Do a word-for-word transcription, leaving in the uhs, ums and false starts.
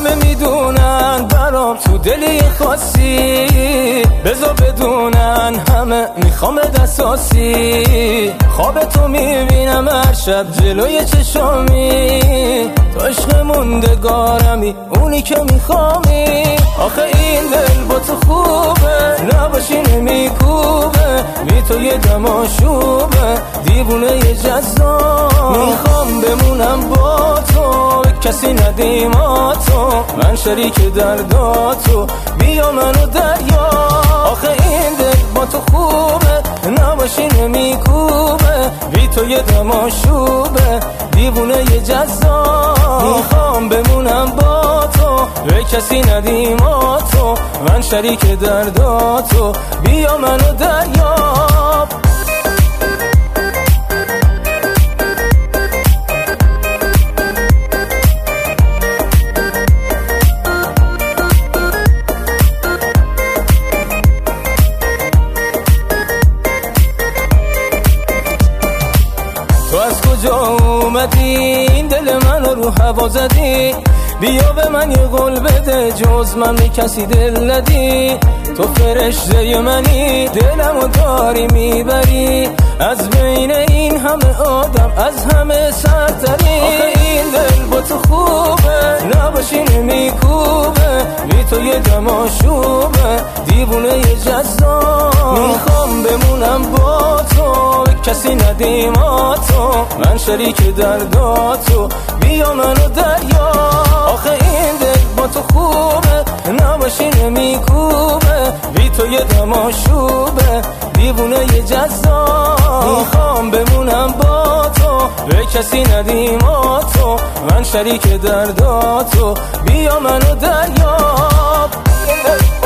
همه میدونن برام تو دلی خاصی، بذار بدونن همه میخوام دستاسی. خواب تو میبینم هر شب جلوی چشامی، تو عشق موندگارمی اونی که میخوامی. آخه این دل با تو خوبه، نباشی نمیکوبه، بی تو یه دم آشوبه، دیوونه یه جذاب. میخوام بمونم با تو، کسی ندیماتو، من شریک درداتو، بیا منو دریا. آخه این دل با تو خوبه، نباشی نمیکوبه، بی تو یه دم آشوبه، دیوونه یه جذاب. میخوام بمونم با تو، به کسی ندیماتو، من شریک درداتو، بیا منو دریاب. تو از کجا اومدی این دل من رو هوا زدی؟ بیا به من یه قول بده، جز من به کسی دل ندی. تو فرشته منی، دلمو داری میبری، از بین این همه آدم از همه سرتری. آخه این دل با تو خوبه، نباشی نمیکوبه، بی تو یه دم آشوبه، دیوونه یه جذاب. میخوام بمونم با تو، کسی ندیماتو، من شریک درداتو، بیا منو دریا. آخه این دل با تو خوبه، نباشی نمیکوبه، بی تو یه دم آشوبه، دیوونه یه جذاب. میخوام بمونم با تو، به کسی ندیماتو، من شریک درداتو، بیا منو دریاب.